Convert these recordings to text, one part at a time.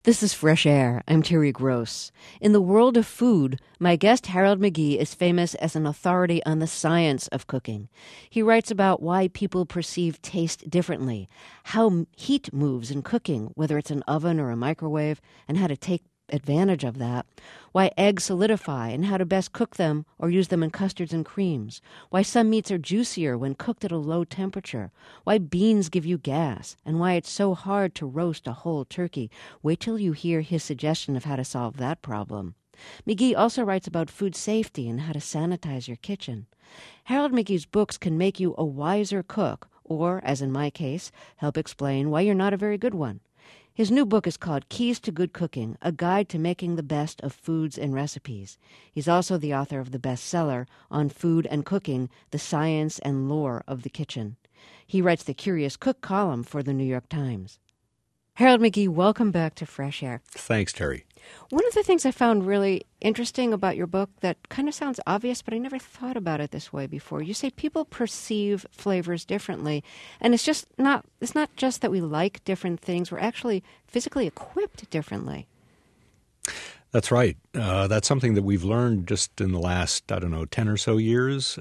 This is Fresh Air. I'm Terry Gross. In the world of food, my guest Harold McGee is famous as an authority on the science of cooking. He writes about why people perceive taste differently, how heat moves in cooking, whether it's an oven or a microwave, and how to take advantage of that, why eggs solidify and how to best cook them or use them in custards and creams, why some meats are juicier when cooked at a low temperature, why beans give you gas, and why it's so hard to roast a whole turkey. Wait till you hear his suggestion of how to solve that problem. McGee also writes about food safety and how to sanitize your kitchen. Harold McGee's books can make you a wiser cook, or, as in my case, help explain why you're not a very good one. His new book is called Keys to Good Cooking, A Guide to Making the Best of Foods and Recipes. He's also the author of the bestseller on food and cooking, The Science and Lore of the Kitchen. He writes the Curious Cook column for the New York Times. Harold McGee, welcome back to Fresh Air. Thanks, Terry. One of the things I found really interesting about your book that kind of sounds obvious, but I never thought about it this way before. You say people perceive flavors differently, and it's not just that we like different things, we're actually physically equipped differently. That's right. That's something that we've learned just in the last, 10 or so years.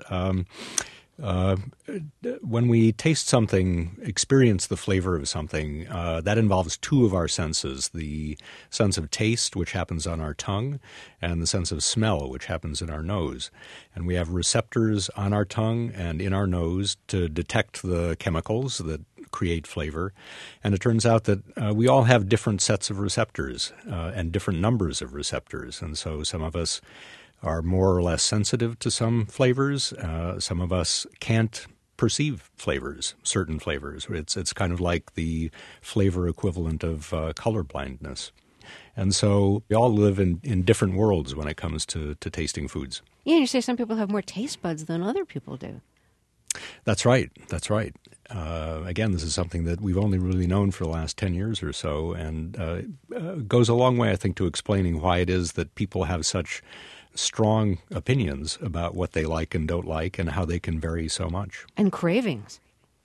When we taste something, experience the flavor of something, that involves two of our senses, the sense of taste, which happens on our tongue, and the sense of smell, which happens in our nose. And we have receptors on our tongue and in our nose to detect the chemicals that create flavor. And it turns out that we all have different sets of receptors and different numbers of receptors. And so some of us are more or less sensitive to some flavors. Some of us can't perceive flavors, certain flavors. It's kind of like the flavor equivalent of color blindness. And so we all live in different worlds when it comes to tasting foods. Yeah, you say some people have more taste buds than other people do. That's right. That's right. Again, this is something that we've only really known for the last 10 years or so, and goes a long way, I think, to explaining why it is that people have such strong opinions about what they like and don't like and how they can vary so much. And cravings.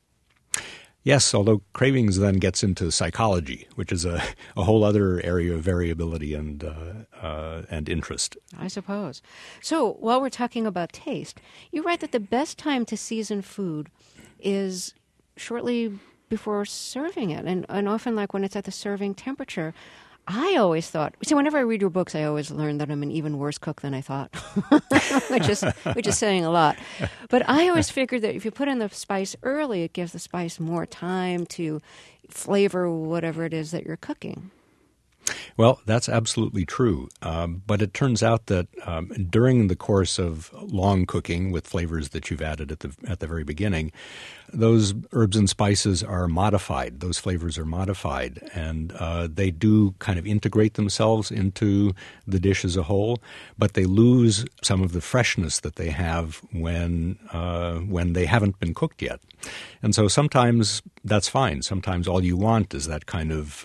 Yes, although cravings then gets into psychology, which is a whole other area of variability and interest. I suppose. So while we're talking about taste, you write that the best time to season food is shortly before serving it, and often like when it's at the serving temperature. I always thought, whenever I read your books, I always learn that I'm an even worse cook than I thought, which is saying a lot. But I always figured that if you put in the spice early, it gives the spice more time to flavor whatever it is that you're cooking. Well, that's absolutely true. But it turns out that during the course of long cooking with flavors that you've added at the very beginning, those herbs and spices are modified. Those flavors are modified, and they do kind of integrate themselves into the dish as a whole, but they lose some of the freshness that they have when they haven't been cooked yet. And so sometimes that's fine. Sometimes all you want is that kind of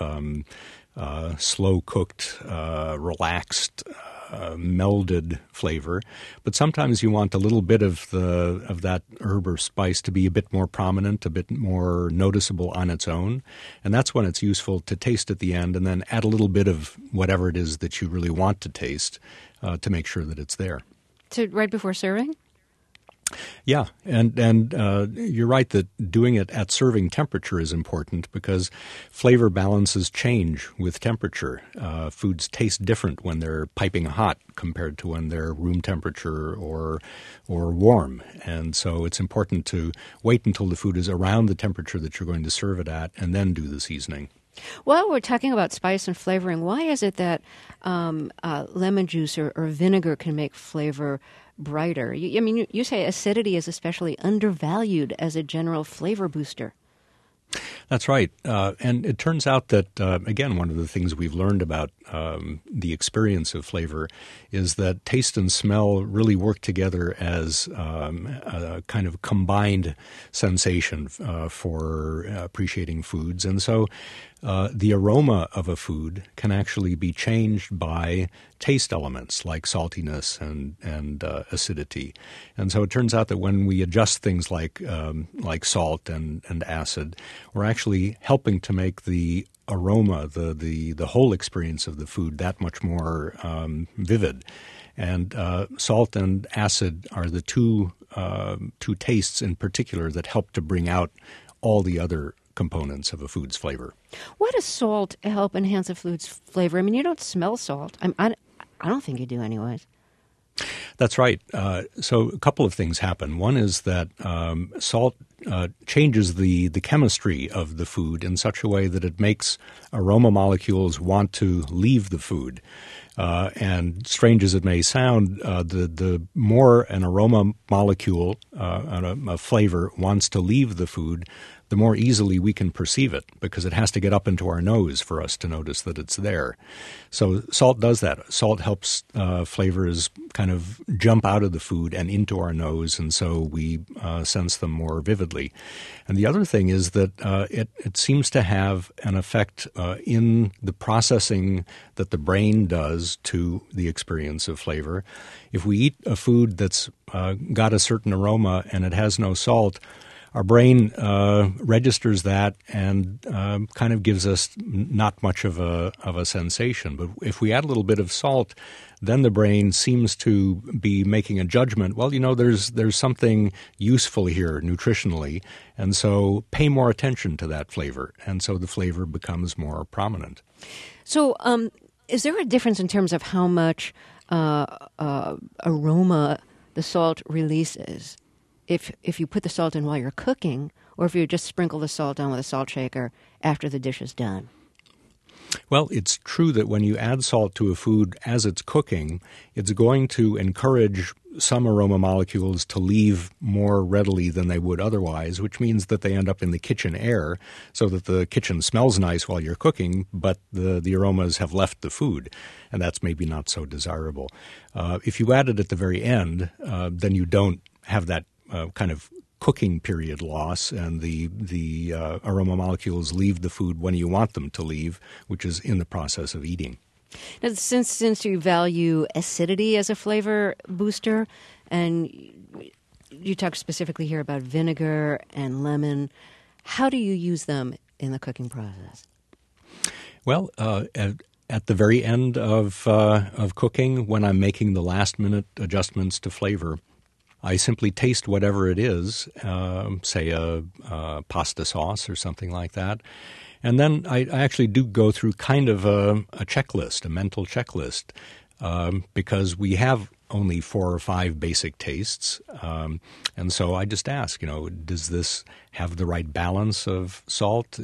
slow-cooked, relaxed, melded flavor. But sometimes you want a little bit of that herb or spice to be a bit more prominent, a bit more noticeable on its own. And that's when it's useful to taste at the end and then add a little bit of whatever it is that you really want to taste to make sure that it's there. So right before serving? Yeah, and you're right that doing it at serving temperature is important because flavor balances change with temperature. Foods taste different when they're piping hot compared to when they're room temperature or warm. And so it's important to wait until the food is around the temperature that you're going to serve it at and then do the seasoning. Well, we're talking about spice and flavoring. Why is it that lemon juice or vinegar can make flavor brighter? You say acidity is especially undervalued as a general flavor booster. That's right. And it turns out that, again, one of the things we've learned about the experience of flavor is that taste and smell really work together as a kind of combined sensation for appreciating foods. And so the aroma of a food can actually be changed by taste elements like saltiness and acidity. And so it turns out that when we adjust things like salt and acid, we're actually helping to make the aroma, the whole experience of the food, that much more vivid. And salt and acid are the two tastes in particular that help to bring out all the other components of a food's flavor. Why does salt help enhance a food's flavor? I mean, you don't smell salt. I don't think you do anyways. That's right. So a couple of things happen. One is that salt changes the chemistry of the food in such a way that it makes aroma molecules want to leave the food. And strange as it may sound, the more an aroma molecule, a flavor, wants to leave the food, the more easily we can perceive it because it has to get up into our nose for us to notice that it's there. So salt does that. Salt helps flavors kind of jump out of the food and into our nose, and so we sense them more vividly. And the other thing is that it seems to have an effect in the processing that the brain does to the experience of flavor. If we eat a food that's got a certain aroma and it has no salt, our brain registers that and kind of gives us not much of a sensation. But if we add a little bit of salt, then the brain seems to be making a judgment. Well, there's something useful here nutritionally, and so pay more attention to that flavor. And so the flavor becomes more prominent. So is there a difference in terms of how much aroma the salt releases? If you put the salt in while you're cooking, or if you just sprinkle the salt on with a salt shaker after the dish is done? Well, it's true that when you add salt to a food as it's cooking, it's going to encourage some aroma molecules to leave more readily than they would otherwise, which means that they end up in the kitchen air so that the kitchen smells nice while you're cooking, but the aromas have left the food, and that's maybe not so desirable. If you add it at the very end, then you don't have that kind of cooking period loss, and the aroma molecules leave the food when you want them to leave, which is in the process of eating. Now, since you value acidity as a flavor booster, and you talk specifically here about vinegar and lemon, how do you use them in the cooking process? Well, at the very end of cooking, when I'm making the last-minute adjustments to flavor, I simply taste whatever it is, say a pasta sauce or something like that. And then I actually do go through kind of a checklist, a mental checklist, because we have only 4 or 5 basic tastes. And so I just ask, does this have the right balance of salt?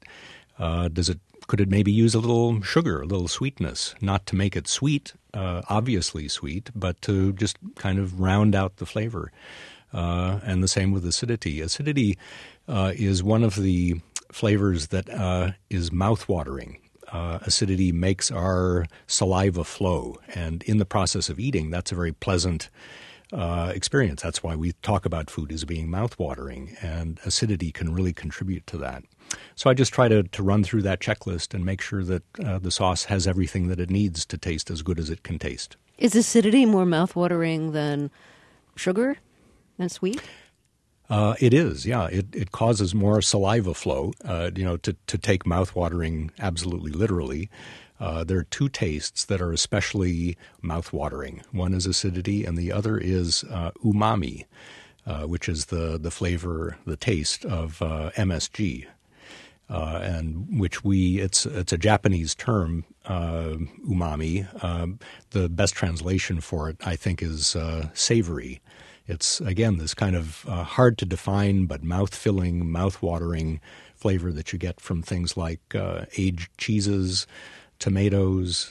Could it maybe use a little sugar, a little sweetness, not to make it sweet, obviously sweet, but to just kind of round out the flavor. And the same with acidity. Acidity is one of the flavors that is mouth-watering. Acidity makes our saliva flow, and in the process of eating, that's a very pleasant experience. That's why we talk about food as being mouth-watering, and acidity can really contribute to that. So I just try to run through that checklist and make sure that the sauce has everything that it needs to taste as good as it can taste. Is acidity more mouth-watering than sugar, than sweet? It is, yeah. It causes more saliva flow, to take mouth-watering absolutely literally. There are 2 tastes that are especially mouth-watering. One is acidity, and the other is umami, which is the flavor, the taste of MSG. And which it's a Japanese term, umami. The best translation for it, I think, is savory. It's, again, this kind of hard to define but mouth-filling, mouth-watering flavor that you get from things like aged cheeses, tomatoes,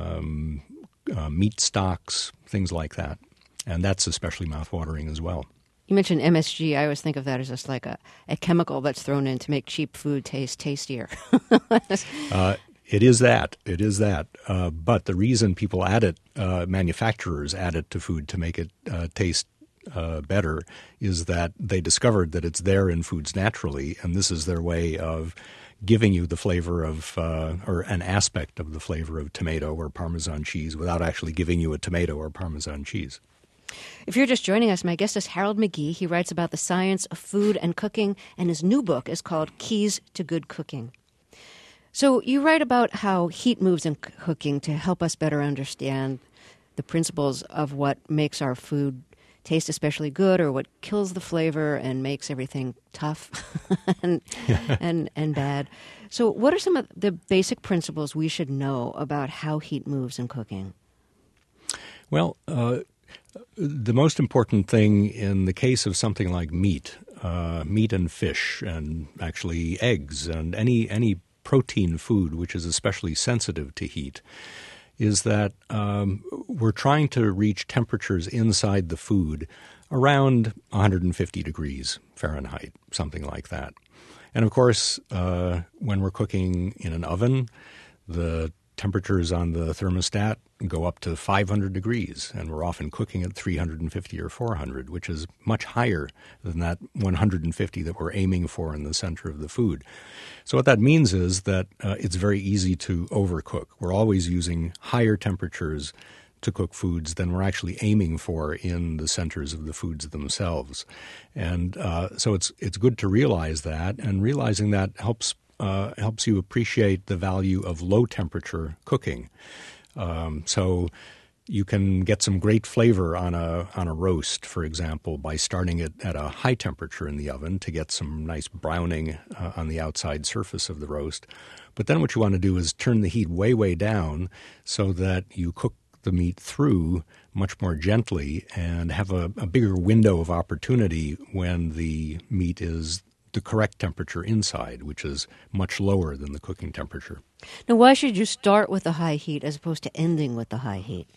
meat stocks, things like that. And that's especially mouth-watering as well. You mentioned MSG. I always think of that as just like a chemical that's thrown in to make cheap food taste tastier. It is that. But the reason people add it, manufacturers add it to food to make it taste better, is that they discovered that it's there in foods naturally, and this is their way of giving you the flavor of, or an aspect of the flavor of tomato or Parmesan cheese without actually giving you a tomato or Parmesan cheese. If you're just joining us, my guest is Harold McGee. He writes about the science of food and cooking, and his new book is called Keys to Good Cooking. So you write about how heat moves in cooking to help us better understand the principles of what makes our food taste especially good, or what kills the flavor and makes everything tough and bad. So what are some of the basic principles we should know about how heat moves in cooking? Well, the most important thing in the case of something like meat and fish, and actually eggs, and any protein food which is especially sensitive to heat, is that we're trying to reach temperatures inside the food around 150 degrees Fahrenheit, something like that. And of course, when we're cooking in an oven, the temperatures on the thermostat go up to 500 degrees, and we're often cooking at 350 or 400, which is much higher than that 150 that we're aiming for in the center of the food. So what that means is that it's very easy to overcook. We're always using higher temperatures to cook foods than we're actually aiming for in the centers of the foods themselves. And so it's good to realize that, and realizing that helps you appreciate the value of low-temperature cooking. So you can get some great flavor on a roast, for example, by starting it at a high temperature in the oven to get some nice browning on the outside surface of the roast. But then what you want to do is turn the heat way, way down so that you cook the meat through much more gently and have a bigger window of opportunity when the meat is the correct temperature inside, which is much lower than the cooking temperature. Now, why should you start with the high heat as opposed to ending with the high heat?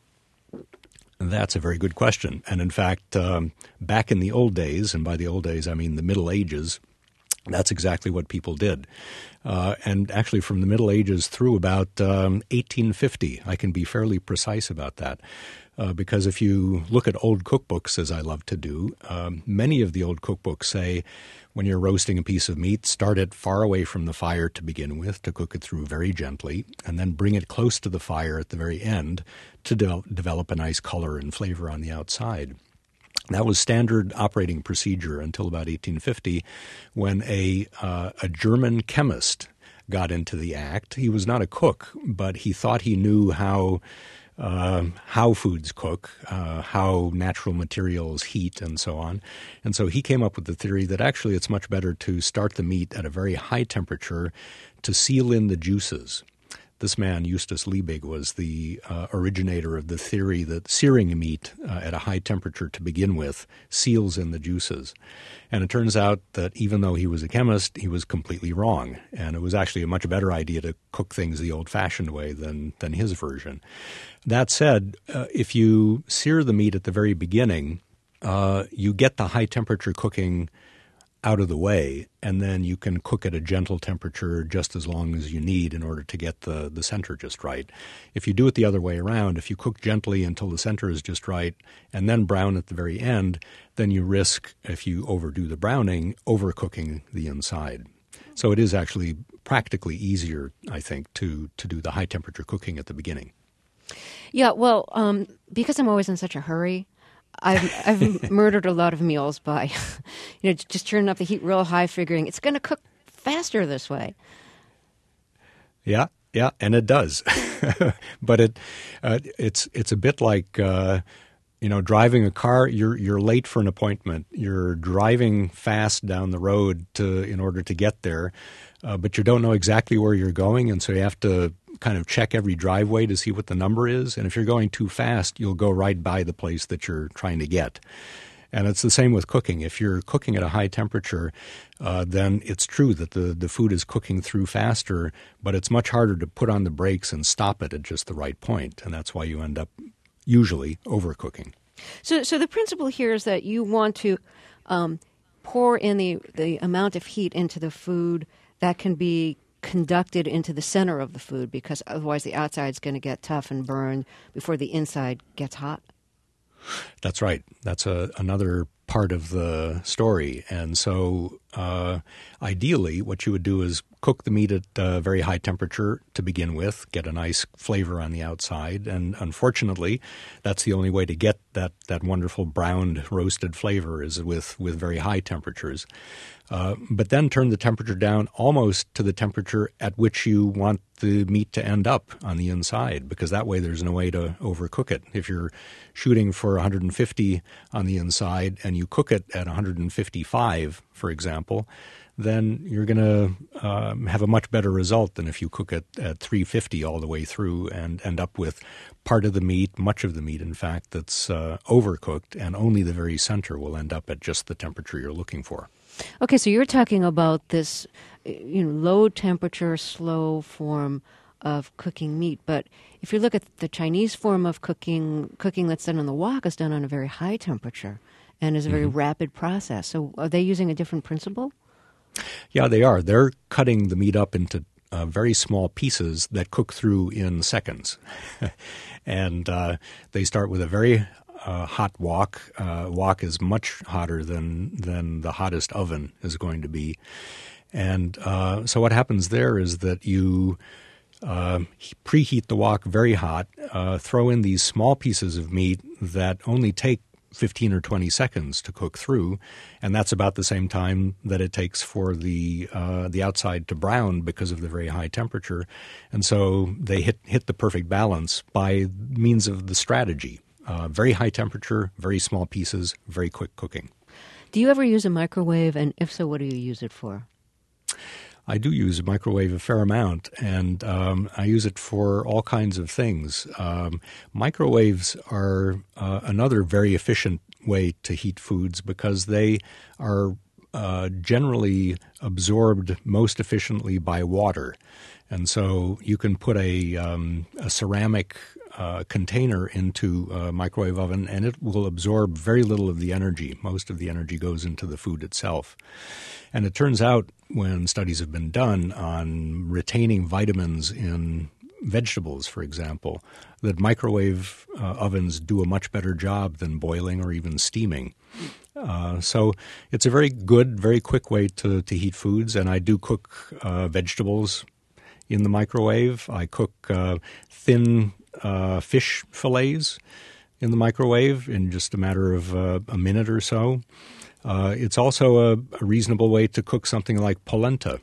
That's a very good question. And in fact, back in the old days, and by the old days I mean the Middle Ages, that's exactly what people did. And actually from the Middle Ages through about 1850, I can be fairly precise about that. Because if you look at old cookbooks, as I love to do, many of the old cookbooks say when you're roasting a piece of meat, start it far away from the fire to begin with, to cook it through very gently, and then bring it close to the fire at the very end to develop a nice color and flavor on the outside. That was standard operating procedure until about 1850, when a German chemist got into the act. He was not a cook, but he thought he knew how foods cook, how natural materials heat, and so on. And so he came up with the theory that actually it's much better to start the meat at a very high temperature to seal in the juices. This man, Justus Liebig, was the originator of the theory that searing meat at a high temperature to begin with seals in the juices. And it turns out that even though he was a chemist, he was completely wrong. And it was actually a much better idea to cook things the old-fashioned way than his version. That said, if you sear the meat at the very beginning, you get the high-temperature cooking out of the way, and then you can cook at a gentle temperature just as long as you need in order to get the center just right. If you do it the other way around, if you cook gently until the center is just right and then brown at the very end, then you risk, if you overdo the browning, overcooking the inside. So it is actually practically easier, I think, to do the high temperature cooking at the beginning. Yeah, well, because I'm always in such a hurry, I've murdered a lot of meals by, just turning up the heat real high, figuring it's going to cook faster this way. Yeah, and it does. But it's a bit like driving a car. You're late for an appointment. You're driving fast down the road in order to get there, but you don't know exactly where you're going, and so you have to kind of check every driveway to see what the number is. And if you're going too fast, you'll go right by the place that you're trying to get. And it's the same with cooking. If you're cooking at a high temperature, then it's true that the food is cooking through faster, but it's much harder to put on the brakes and stop it at just the right point. And that's why you end up usually overcooking. So the principle here is that you want to pour in the amount of heat into the food that can be conducted into the center of the food, because otherwise the outside's going to get tough and burned before the inside gets hot. That's right. That's another part of the story. And so ideally, what you would do is cook the meat at a very high temperature to begin with, get a nice flavor on the outside, and unfortunately, that's the only way to get that wonderful browned roasted flavor is with very high temperatures. But then turn the temperature down almost to the temperature at which you want the meat to end up on the inside, because that way there's no way to overcook it. If you're shooting for 150 on the inside and you cook it at 155, for example, then you're going to have a much better result than if you cook it at 350 all the way through and end up with part of the meat, much of the meat, in fact, that's overcooked, and only the very center will end up at just the temperature you're looking for. Okay, so you're talking about this, low temperature, slow form of cooking meat. But if you look at the Chinese form of cooking that's done on the wok is done on a very high temperature and is a very rapid process. So are they using a different principle? Yeah, they are. They're cutting the meat up into very small pieces that cook through in seconds. And they start with a very hot wok. Wok is much hotter than the hottest oven is going to be. And so what happens there is that you preheat the wok very hot, throw in these small pieces of meat that only take 15 or 20 seconds to cook through, and that's about the same time that it takes for the outside to brown because of the very high temperature. And so they hit the perfect balance by means of the strategy. Very high temperature, very small pieces, very quick cooking. Do you ever use a microwave, and if so, what do you use it for? I do use a microwave a fair amount, and I use it for all kinds of things. Microwaves are another very efficient way to heat foods because they are generally absorbed most efficiently by water. And so you can put a ceramic container into a microwave oven, and it will absorb very little of the energy. Most of the energy goes into the food itself. And it turns out, when studies have been done on retaining vitamins in vegetables, for example, that microwave ovens do a much better job than boiling or even steaming. So it's a very good, very quick way to heat foods, and I do cook vegetables in the microwave. I cook thin fish fillets in the microwave in just a matter of a minute or so. It's also a reasonable way to cook something like polenta,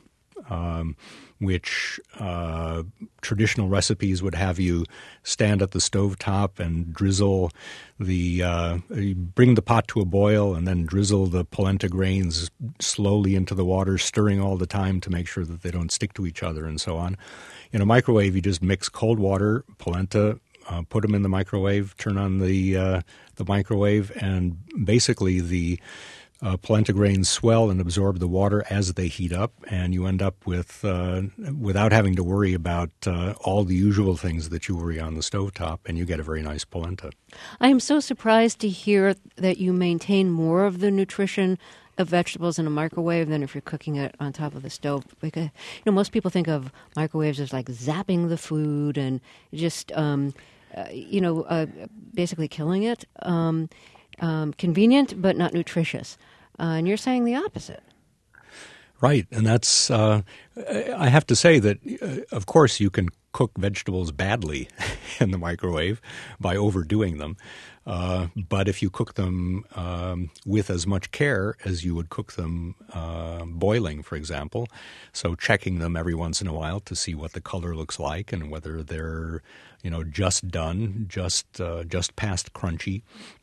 which traditional recipes would have you stand at the stovetop and drizzle you bring the pot to a boil and then drizzle the polenta grains slowly into the water, stirring all the time to make sure that they don't stick to each other and so on. In a microwave, you just mix cold water, polenta, put them in the microwave, turn on the microwave, and basically the polenta grains swell and absorb the water as they heat up, and you end up with, without having to worry about all the usual things that you worry on the stovetop, and you get a very nice polenta. I am so surprised to hear that you maintain more of the nutrition of vegetables in a microwave than if you're cooking it on top of the stove. Because, most people think of microwaves as like zapping the food and just, basically killing it. Convenient, but not nutritious. And you're saying the opposite. Right. And that's, I have to say that, of course, you can cook vegetables badly in the microwave by overdoing them. But if you cook them with as much care as you would cook them boiling, for example, so checking them every once in a while to see what the color looks like and whether they're, just done, just past crunchy,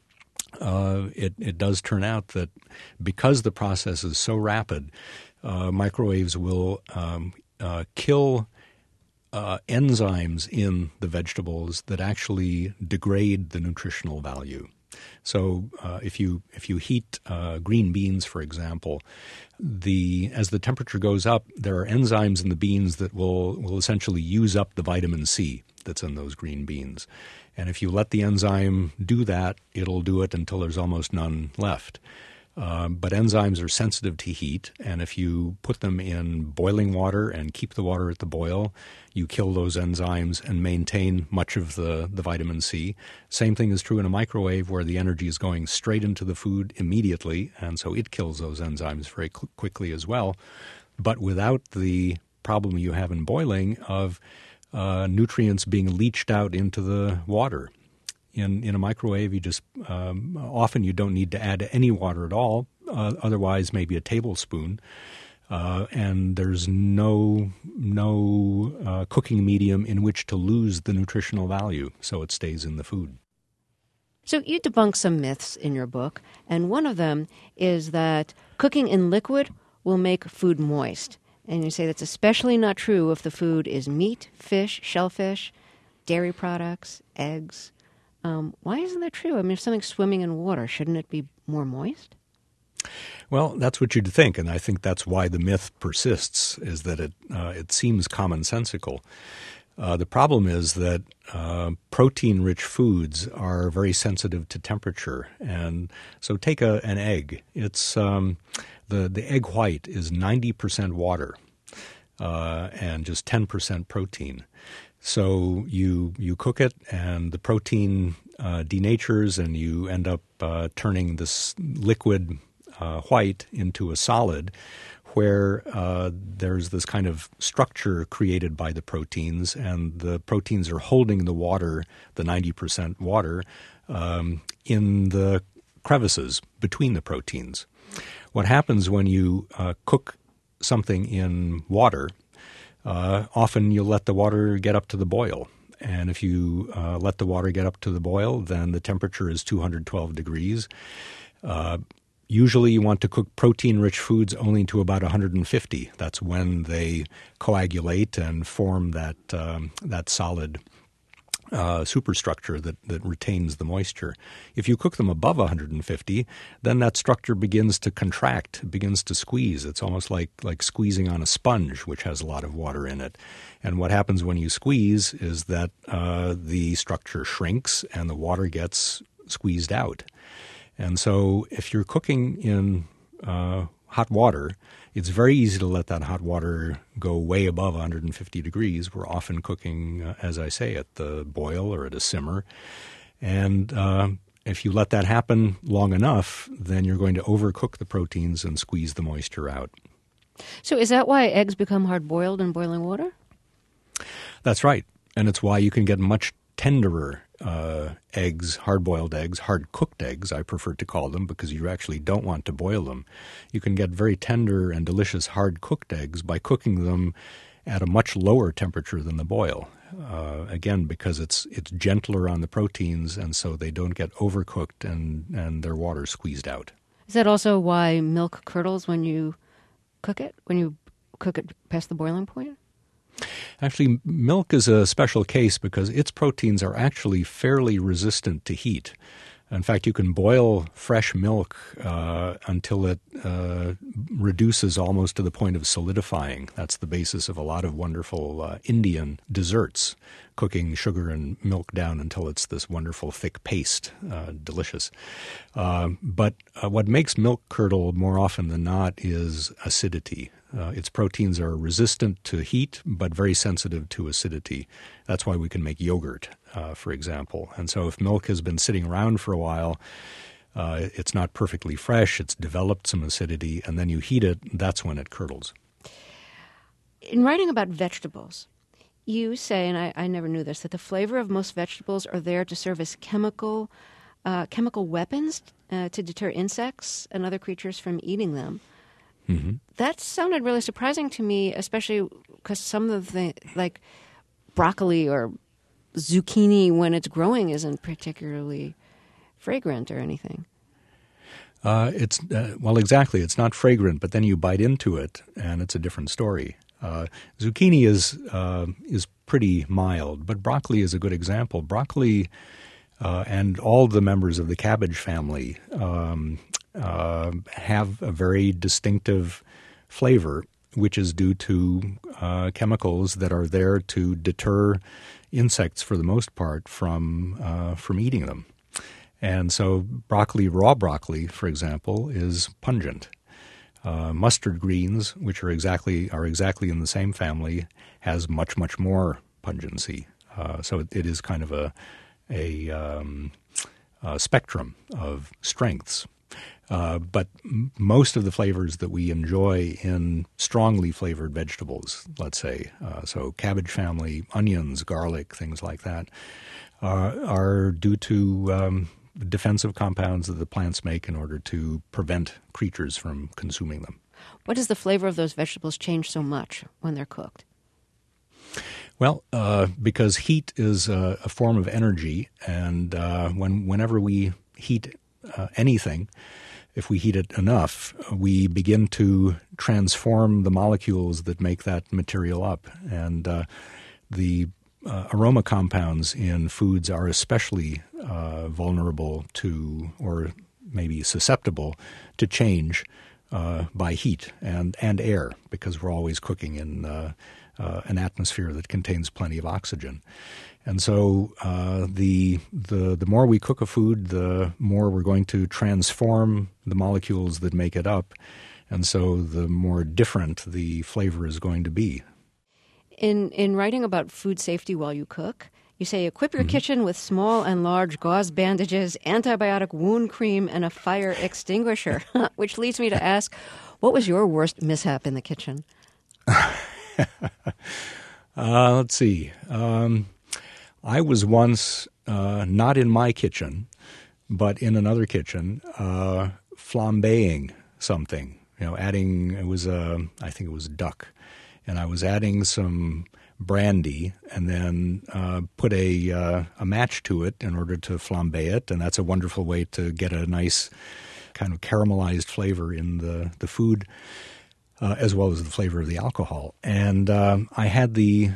it does turn out that because the process is so rapid, microwaves will kill enzymes in the vegetables that actually degrade the nutritional value. So if you heat green beans, for example, as the temperature goes up, there are enzymes in the beans that will essentially use up the vitamin C that's in those green beans. And if you let the enzyme do that, it'll do it until there's almost none left. But enzymes are sensitive to heat, and if you put them in boiling water and keep the water at the boil, you kill those enzymes and maintain much of the vitamin C. Same thing is true in a microwave where the energy is going straight into the food immediately, and so it kills those enzymes very quickly as well. But without the problem you have in boiling of nutrients being leached out into the water. In a microwave, you just often you don't need to add any water at all, otherwise maybe a tablespoon, and there's no cooking medium in which to lose the nutritional value, so it stays in the food. So you debunk some myths in your book, and one of them is that cooking in liquid will make food moist. And you say that's especially not true if the food is meat, fish, shellfish, dairy products, eggs. Why isn't that true? I mean, if something's swimming in water, shouldn't it be more moist? Well, that's what you'd think, and I think that's why the myth persists, is that it seems commonsensical. The problem is that protein-rich foods are very sensitive to temperature, and so take an egg. It's the egg white is 90% water and just 10% protein. So you cook it, and the protein denatures, and you end up turning this liquid white into a solid where there's this kind of structure created by the proteins, and the proteins are holding the water, the 90% water, in the crevices between the proteins. What happens when you cook something in water, often you'll let the water get up to the boil. And if you let the water get up to the boil, then the temperature is 212 degrees. Usually you want to cook protein-rich foods only to about 150. That's when they coagulate and form that solid superstructure that retains the moisture. If you cook them above 150, then that structure begins to contract, begins to squeeze. It's almost like squeezing on a sponge, which has a lot of water in it. And what happens when you squeeze is that the structure shrinks and the water gets squeezed out. And so if you're cooking in hot water, it's very easy to let that hot water go way above 150 degrees. We're often cooking, as I say, at the boil or at a simmer. And if you let that happen long enough, then you're going to overcook the proteins and squeeze the moisture out. So is that why eggs become hard-boiled in boiling water? That's right. And it's why you can get much tenderer eggs, hard-boiled eggs, hard-cooked eggs, I prefer to call them, because you actually don't want to boil them. You can get very tender and delicious hard-cooked eggs by cooking them at a much lower temperature than the boil. Again, because it's gentler on the proteins, and so they don't get overcooked and their water squeezed out. Is that also why milk curdles when you cook it past the boiling point? Actually, milk is a special case because its proteins are actually fairly resistant to heat. In fact, you can boil fresh milk until it reduces almost to the point of solidifying. That's the basis of a lot of wonderful Indian desserts, cooking sugar and milk down until it's this wonderful thick paste, delicious. But what makes milk curdle more often than not is acidity. Its proteins are resistant to heat, but very sensitive to acidity. That's why we can make yogurt, for example. And so if milk has been sitting around for a while, it's not perfectly fresh, it's developed some acidity, and then you heat it, that's when it curdles. In writing about vegetables, you say, and I never knew this, that the flavor of most vegetables are there to serve as chemical weapons to deter insects and other creatures from eating them. Mm-hmm. That sounded really surprising to me, especially because some of the, like broccoli or zucchini when it's growing isn't particularly fragrant or anything. Well, exactly. It's not fragrant, but then you bite into it, and it's a different story. Zucchini is pretty mild, but broccoli is a good example. Broccoli and all the members of the cabbage family have a very distinctive flavor, which is due to chemicals that are there to deter insects, for the most part, from eating them. And so raw broccoli, for example, is pungent. Mustard greens, which are exactly in the same family, has much, much more pungency. So it is kind of a spectrum of strengths. But most of the flavors that we enjoy in strongly flavored vegetables, let's say, so cabbage family, onions, garlic, things like that, are due to defensive compounds that the plants make in order to prevent creatures from consuming them. What does the flavor of those vegetables change so much when they're cooked? Well, because heat is a form of energy, and whenever we heat anything, if we heat it enough, we begin to transform the molecules that make that material up. And the aroma compounds in foods are especially vulnerable to, or maybe susceptible to, change by heat and air, because we're always cooking in an atmosphere that contains plenty of oxygen. And so the more we cook a food, the more we're going to transform the molecules that make it up. And so the more different the flavor is going to be. In writing about food safety while you cook, you say equip your kitchen with small and large gauze bandages, antibiotic wound cream, and a fire extinguisher, which leads me to ask, what was your worst mishap in the kitchen? Let's see. I was once, not in my kitchen, but in another kitchen, flambeing something. Adding, I think it was duck. And I was adding some brandy and then put a match to it in order to flambe it. And that's a wonderful way to get a nice kind of caramelized flavor in the food, as well as the flavor of the alcohol. And I had the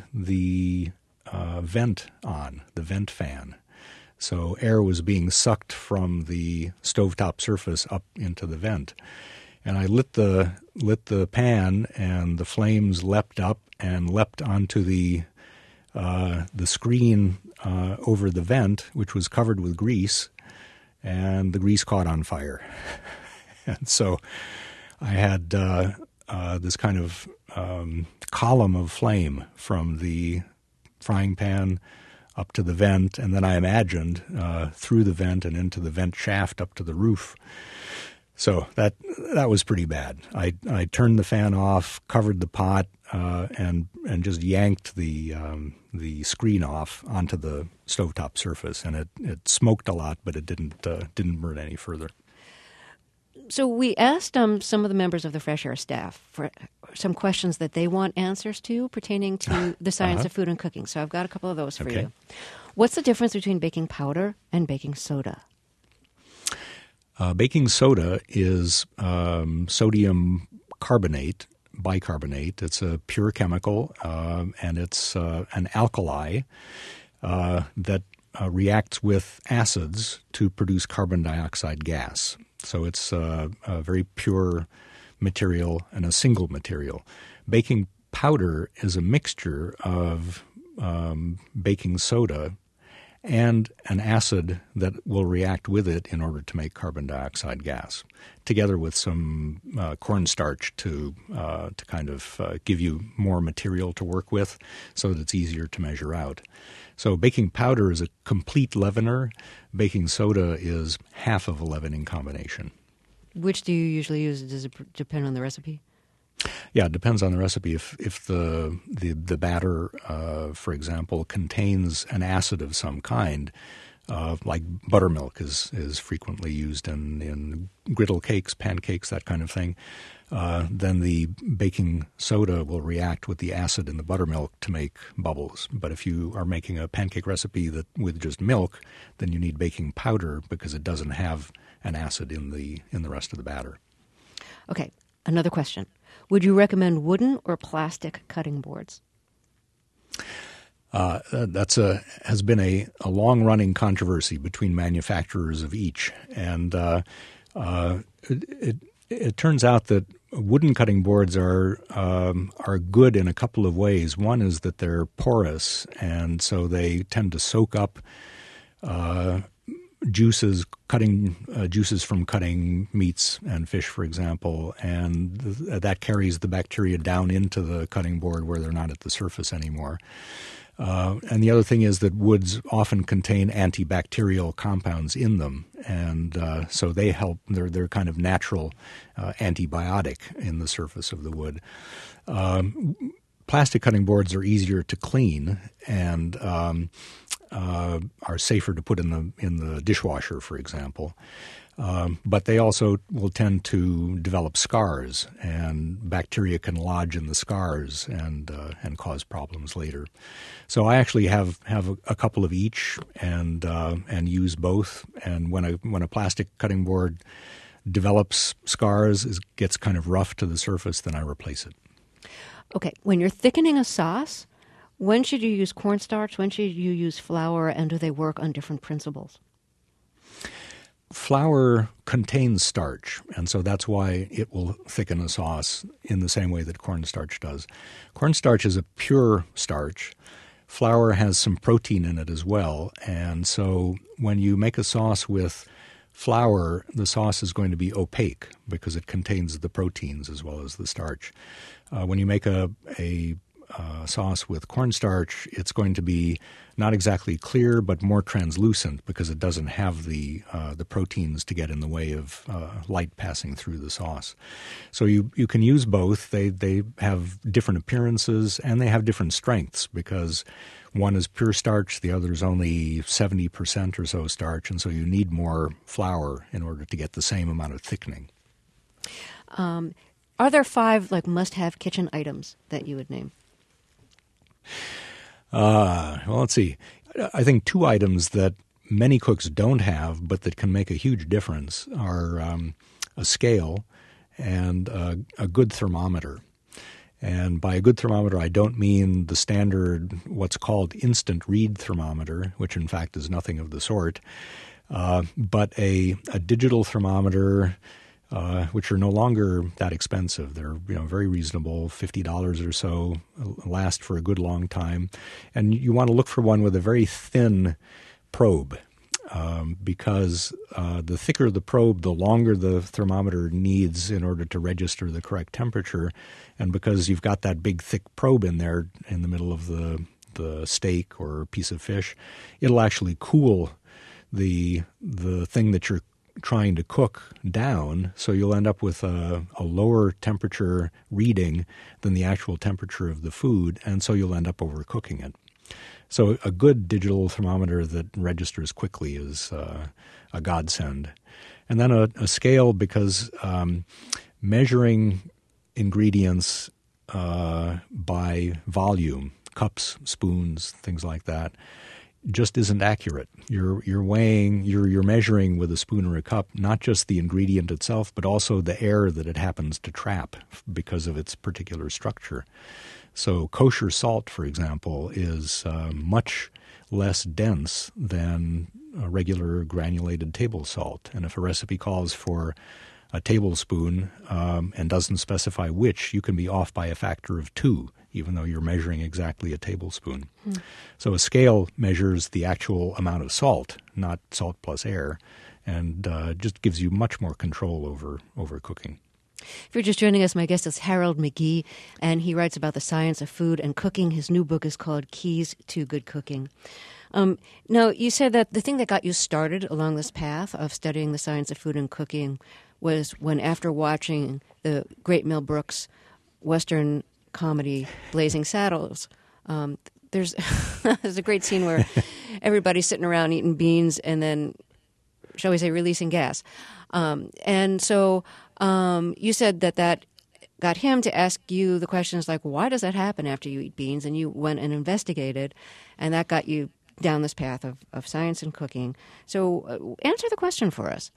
vent on, the vent fan. So air was being sucked from the stovetop surface up into the vent. And I lit the pan, and the flames leapt up and leapt onto the screen over the vent, which was covered with grease, and the grease caught on fire. And so I had this kind of column of flame from the frying pan up to the vent, and then I imagined through the vent and into the vent shaft up to the roof. So that was pretty bad. I turned the fan off, covered the pot, and just yanked the screen off onto the stovetop surface, and it smoked a lot, but it didn't burn any further. So we asked some of the members of the Fresh Air staff for some questions that they want answers to pertaining to the science of food and cooking. So I've got a couple of those for you. What's the difference between baking powder and baking soda? Baking soda is sodium carbonate, bicarbonate. It's a pure chemical, and it's an alkali that reacts with acids to produce carbon dioxide gas. So it's a very pure material and a single material. Baking powder is a mixture of baking soda and an acid that will react with it in order to make carbon dioxide gas, together with some cornstarch to kind of give you more material to work with so that it's easier to measure out. So baking powder is a complete leavener. Baking soda is half of a leavening combination. Which do you usually use? Does it depend on the recipe? Yeah, it depends on the recipe. If the batter, for example, contains an acid of some kind, like buttermilk is frequently used in griddle cakes, pancakes, that kind of thing, then the baking soda will react with the acid in the buttermilk to make bubbles. But if you are making a pancake recipe with just milk, then you need baking powder because it doesn't have an acid in the rest of the batter. Okay, another question. Would you recommend wooden or plastic cutting boards? Has been a long-running controversy between manufacturers of each, and it turns out that wooden cutting boards are good in a couple of ways. One is that they're porous, and so they tend to soak up juices from cutting meats and fish, for example, and that carries the bacteria down into the cutting board where they're not at the surface anymore. And the other thing is that woods often contain antibacterial compounds in them, and so they help. They're kind of natural antibiotic in the surface of the wood. Plastic cutting boards are easier to clean and are safer to put in the dishwasher, for example. But they also will tend to develop scars, and bacteria can lodge in the scars and cause problems later. So I actually have a couple of each and use both. And when a plastic cutting board develops scars, gets kind of rough to the surface, then I replace it. Okay, when you're thickening a sauce, when should you use cornstarch? When should you use flour? And do they work on different principles? Flour contains starch, and so that's why it will thicken a sauce in the same way that cornstarch does. Cornstarch is a pure starch. Flour has some protein in it as well, and so when you make a sauce with flour, the sauce is going to be opaque because it contains the proteins as well as the starch. When you make a sauce with cornstarch, it's going to be not exactly clear, but more translucent because it doesn't have the proteins to get in the way of light passing through the sauce. So you can use both. They have different appearances and they have different strengths because one is pure starch, the other is only 70% or so starch, and so you need more flour in order to get the same amount of thickening. Are there 5 must-have kitchen items that you would name? Well, let's see. I think 2 items that many cooks don't have but that can make a huge difference are a scale and a good thermometer. And by a good thermometer, I don't mean the standard what's called instant read thermometer, which in fact is nothing of the sort, but a digital thermometer, which are no longer that expensive. They're very reasonable, $50 or so, last for a good long time. And you want to look for one with a very thin probe because the thicker the probe, the longer the thermometer needs in order to register the correct temperature. And because you've got that big thick probe in there in the middle of the steak or piece of fish, it'll actually cool the thing that you're trying to cook down, so you'll end up with a lower temperature reading than the actual temperature of the food, and so you'll end up overcooking it. So a good digital thermometer that registers quickly is a godsend. And then a scale, because measuring ingredients by volume, cups, spoons, things like that, just isn't accurate. You're measuring with a spoon or a cup not just the ingredient itself, but also the air that it happens to trap because of its particular structure. So kosher salt, for example, is much less dense than a regular granulated table salt. And if a recipe calls for a tablespoon and doesn't specify which, you can be off by a factor of 2, even though you're measuring exactly a tablespoon. So a scale measures the actual amount of salt, not salt plus air, and just gives you much more control over cooking. If you're just joining us, my guest is Harold McGee, and he writes about the science of food and cooking. His new book is called Keys to Good Cooking. Now, you said that the thing that got you started along this path of studying the science of food and cooking was when, after watching the great Mel Brooks Western comedy Blazing Saddles, there's a great scene where everybody's sitting around eating beans and then, shall we say, releasing gas. And so you said that got him to ask you the questions like, why does that happen after you eat beans? And you went and investigated, and that got you down this path of science and cooking. So answer the question for us.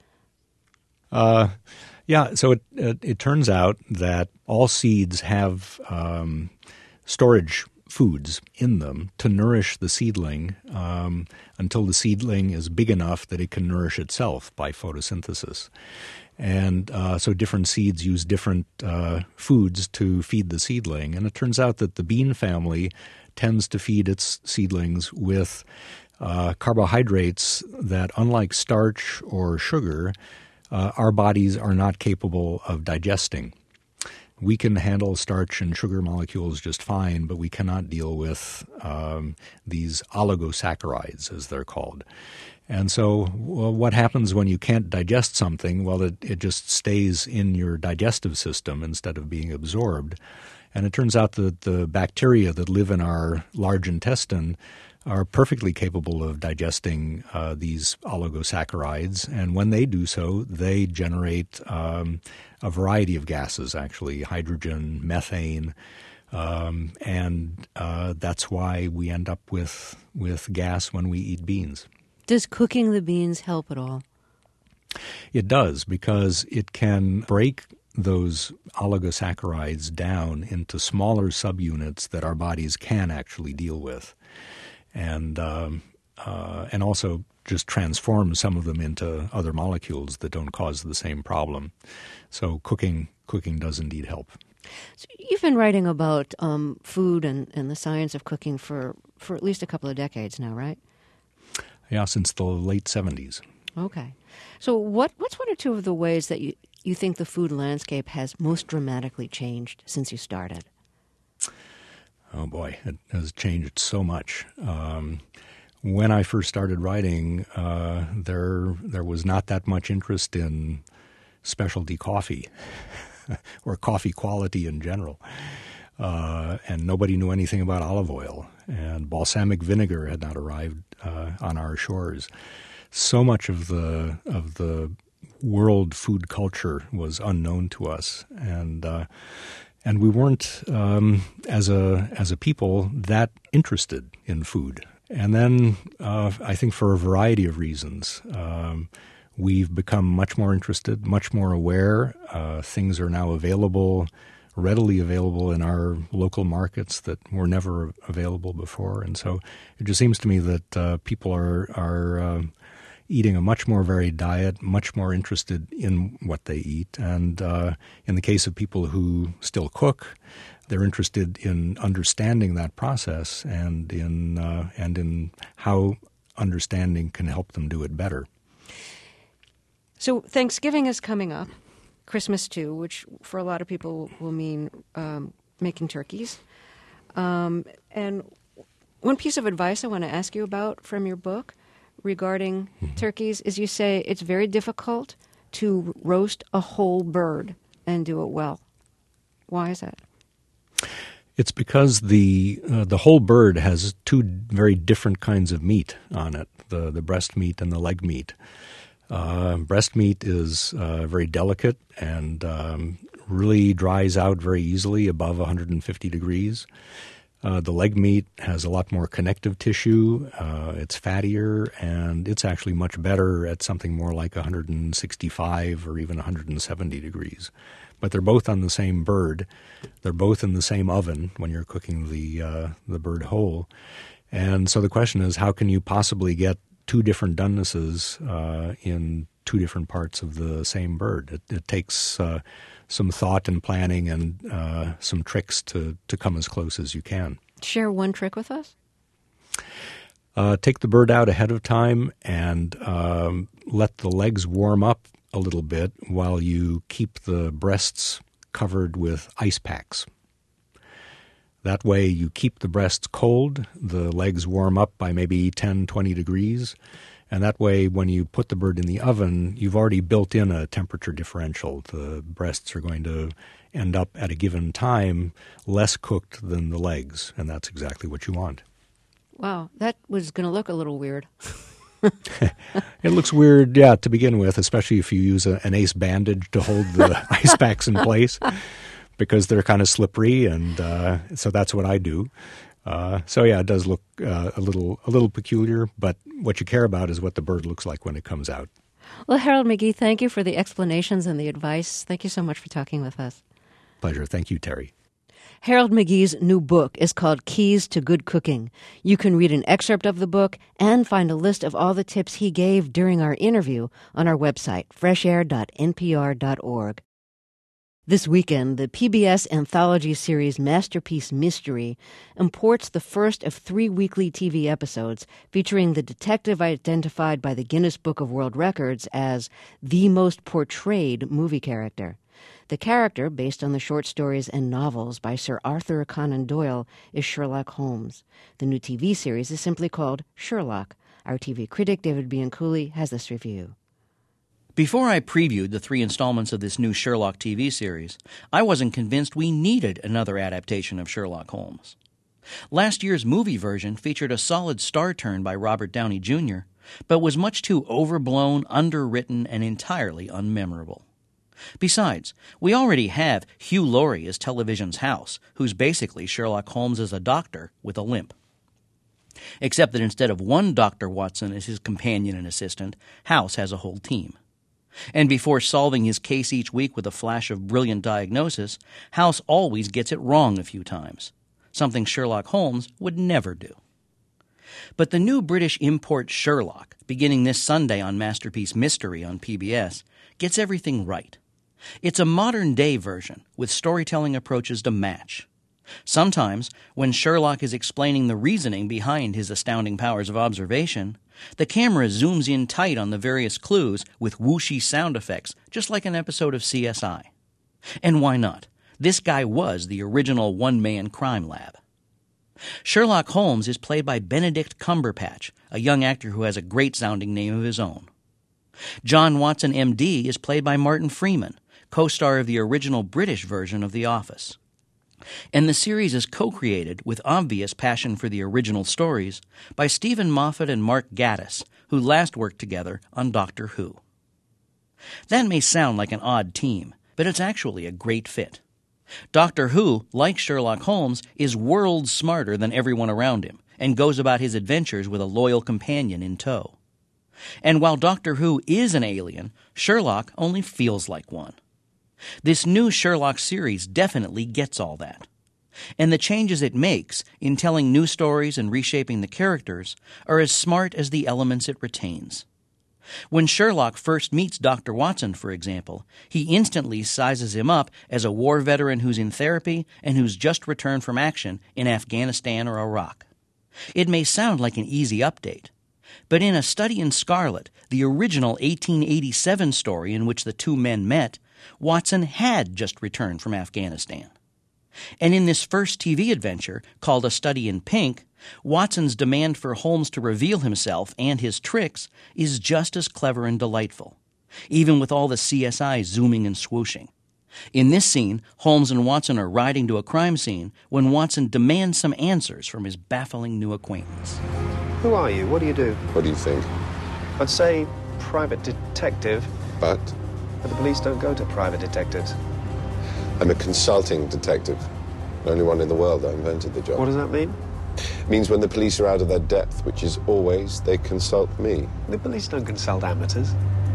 So it turns out that all seeds have storage foods in them to nourish the seedling until the seedling is big enough that it can nourish itself by photosynthesis. And so different seeds use different foods to feed the seedling. And it turns out that the bean family tends to feed its seedlings with carbohydrates that, unlike starch or sugar, our bodies are not capable of digesting. We can handle starch and sugar molecules just fine, but we cannot deal with these oligosaccharides, as they're called. And so what happens when you can't digest something? Well, it just stays in your digestive system instead of being absorbed. And it turns out that the bacteria that live in our large intestine are perfectly capable of digesting these oligosaccharides. And when they do so, they generate a variety of gases, actually, hydrogen, methane, and that's why we end up with gas when we eat beans. Does cooking the beans help at all? It does, because it can break those oligosaccharides down into smaller subunits that our bodies can actually deal with, and also just transform some of them into other molecules that don't cause the same problem. So cooking does indeed help. So you've been writing about food and the science of cooking for at least a couple of decades now, right? Yeah, since the late 70s. Okay. So what's one or two of the ways that you think the food landscape has most dramatically changed since you started? Oh boy, it has changed so much. When I first started writing, there was not that much interest in specialty coffee or coffee quality in general. And nobody knew anything about olive oil, and balsamic vinegar had not arrived on our shores. So much of the world food culture was unknown to us, and we weren't as a people that interested in food. And then I think for a variety of reasons, we've become much more interested, much more aware. Things are now readily available in our local markets that were never available before. And so it just seems to me that people are eating a much more varied diet, much more interested in what they eat. And in the case of people who still cook, they're interested in understanding that process and in how understanding can help them do it better. So Thanksgiving is coming up. Christmas too, which for a lot of people will mean making turkeys. And one piece of advice I want to ask you about from your book regarding turkeys is you say it's very difficult to roast a whole bird and do it well. Why is that? It's because the whole bird has two very different kinds of meat on it, the breast meat and the leg meat. Breast meat is very delicate and really dries out very easily above 150 degrees. The leg meat has a lot more connective tissue. It's fattier, and it's actually much better at something more like 165 or even 170 degrees. But they're both on the same bird. They're both in the same oven when you're cooking the bird whole. And so the question is, how can you possibly get two different donenesses in two different parts of the same bird? It takes some thought and planning and some tricks to come as close as you can. Share one trick with us. Take the bird out ahead of time and let the legs warm up a little bit while you keep the breasts covered with ice packs. That way you keep the breasts cold, the legs warm up by maybe 10, 20 degrees, and that way when you put the bird in the oven, you've already built in a temperature differential. The breasts are going to end up at a given time less cooked than the legs, and that's exactly what you want. Wow, that was going to look a little weird. It looks weird, yeah, to begin with, especially if you use an ace bandage to hold the ice packs in place, because they're kind of slippery, and so that's what I do. So yeah, it does look a little peculiar, but what you care about is what the bird looks like when it comes out. Well, Harold McGee, thank you for the explanations and the advice. Thank you so much for talking with us. Pleasure. Thank you, Terry. Harold McGee's new book is called Keys to Good Cooking. You can read an excerpt of the book and find a list of all the tips he gave during our interview on our website, freshair.npr.org. This weekend, the PBS anthology series Masterpiece Mystery imports the first of 3 weekly TV episodes featuring the detective identified by the Guinness Book of World Records as the most portrayed movie character. The character, based on the short stories and novels by Sir Arthur Conan Doyle, is Sherlock Holmes. The new TV series is simply called Sherlock. Our TV critic, David Bianculli, has this review. Before I previewed the 3 installments of this new Sherlock TV series, I wasn't convinced we needed another adaptation of Sherlock Holmes. Last year's movie version featured a solid star turn by Robert Downey Jr., but was much too overblown, underwritten, and entirely unmemorable. Besides, we already have Hugh Laurie as television's House, who's basically Sherlock Holmes as a doctor with a limp. Except that instead of one Dr. Watson as his companion and assistant, House has a whole team. And before solving his case each week with a flash of brilliant diagnosis, House always gets it wrong a few times, something Sherlock Holmes would never do. But the new British import Sherlock, beginning this Sunday on Masterpiece Mystery on PBS, gets everything right. It's a modern-day version with storytelling approaches to match. Sometimes, when Sherlock is explaining the reasoning behind his astounding powers of observation, the camera zooms in tight on the various clues with whooshy sound effects, just like an episode of CSI. And why not? This guy was the original one-man crime lab. Sherlock Holmes is played by Benedict Cumberbatch, a young actor who has a great-sounding name of his own. John Watson, M.D., is played by Martin Freeman, co-star of the original British version of The Office. And the series is co-created, with obvious passion for the original stories, by Stephen Moffat and Mark Gatiss, who last worked together on Doctor Who. That may sound like an odd team, but it's actually a great fit. Doctor Who, like Sherlock Holmes, is worlds smarter than everyone around him, and goes about his adventures with a loyal companion in tow. And while Doctor Who is an alien, Sherlock only feels like one. This new Sherlock series definitely gets all that. And the changes it makes in telling new stories and reshaping the characters are as smart as the elements it retains. When Sherlock first meets Dr. Watson, for example, he instantly sizes him up as a war veteran who's in therapy and who's just returned from action in Afghanistan or Iraq. It may sound like an easy update, but in A Study in Scarlet, the original 1887 story in which the two men met, Watson had just returned from Afghanistan. And in this first TV adventure, called A Study in Pink, Watson's demand for Holmes to reveal himself and his tricks is just as clever and delightful, even with all the CSI zooming and swooshing. In this scene, Holmes and Watson are riding to a crime scene when Watson demands some answers from his baffling new acquaintance. Who are you? What do you do? What do you think? I'd say private detective. But But the police don't go to private detectives. I'm a consulting detective. The only one in the world that invented the job. What does that mean? It means when the police are out of their depth, which is always, they consult me. The police don't consult amateurs.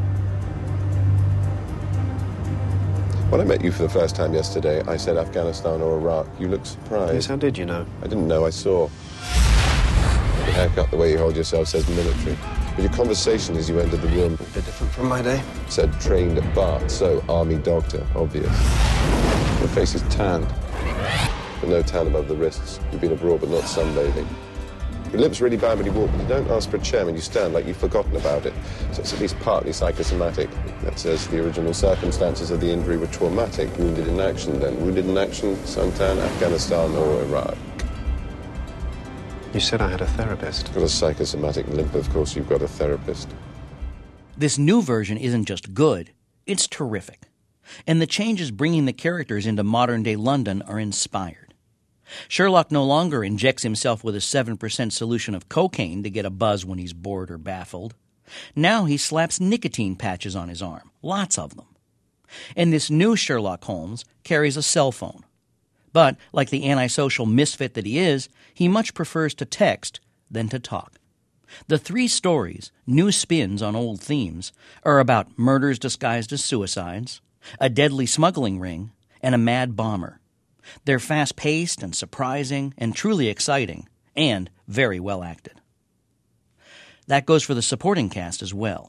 When I met you for the first time yesterday, I said Afghanistan or Iraq. You looked surprised. Yes, how did you know? I didn't know, I saw. The haircut, the way you hold yourself says military. But your conversation as you entered the room A bit different from my day. said trained at Bath, so army doctor, obvious. Your face is tanned, but no tan above the wrists. You've been abroad, but not sunbathing. Your limp's really bad when you walk, but you don't ask for a chair when you stand, like you've forgotten about it. So it's at least partly psychosomatic. That says the original circumstances of the injury were traumatic, wounded in action then. Wounded in action, suntan, Afghanistan or Iraq. You said I had a therapist. Got a psychosomatic limp, of course you've got a therapist. This new version isn't just good, it's terrific. And the changes bringing the characters into modern-day London are inspired. Sherlock no longer injects himself with a 7% solution of cocaine to get a buzz when he's bored or baffled. Now he slaps nicotine patches on his arm, lots of them. And this new Sherlock Holmes carries a cell phone. But, like the antisocial misfit that he is, he much prefers to text than to talk. The 3 stories, new spins on old themes, are about murders disguised as suicides, a deadly smuggling ring, and a mad bomber. They're fast-paced and surprising and truly exciting, and very well acted. That goes for the supporting cast as well.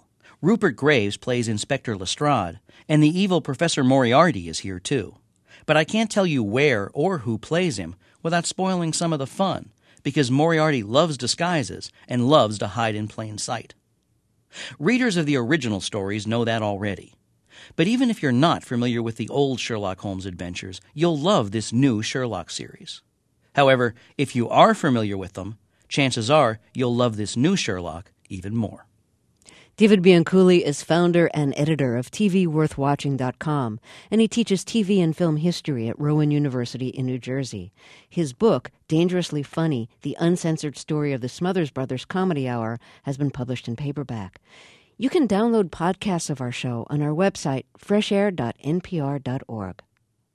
Rupert Graves plays Inspector Lestrade, and the evil Professor Moriarty is here too. But I can't tell you where or who plays him without spoiling some of the fun, because Moriarty loves disguises and loves to hide in plain sight. Readers of the original stories know that already. But even if you're not familiar with the old Sherlock Holmes adventures, you'll love this new Sherlock series. However, if you are familiar with them, chances are you'll love this new Sherlock even more. David Bianculli is founder and editor of TVWorthWatching.com, and he teaches TV and film history at Rowan University in New Jersey. His book, Dangerously Funny, The Uncensored Story of the Smothers Brothers Comedy Hour, has been published in paperback. You can download podcasts of our show on our website, freshair.npr.org.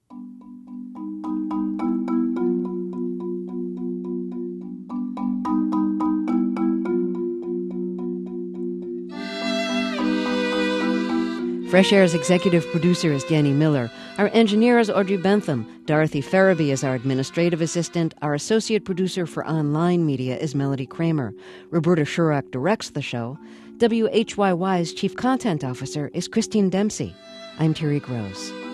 Fresh Air's executive producer is Danny Miller. Our engineer is Audrey Bentham. Dorothy Farabee is our administrative assistant. Our associate producer for online media is Melody Kramer. Roberta Shurak directs the show. WHYY's chief content officer is Christine Dempsey. I'm Terry Gross.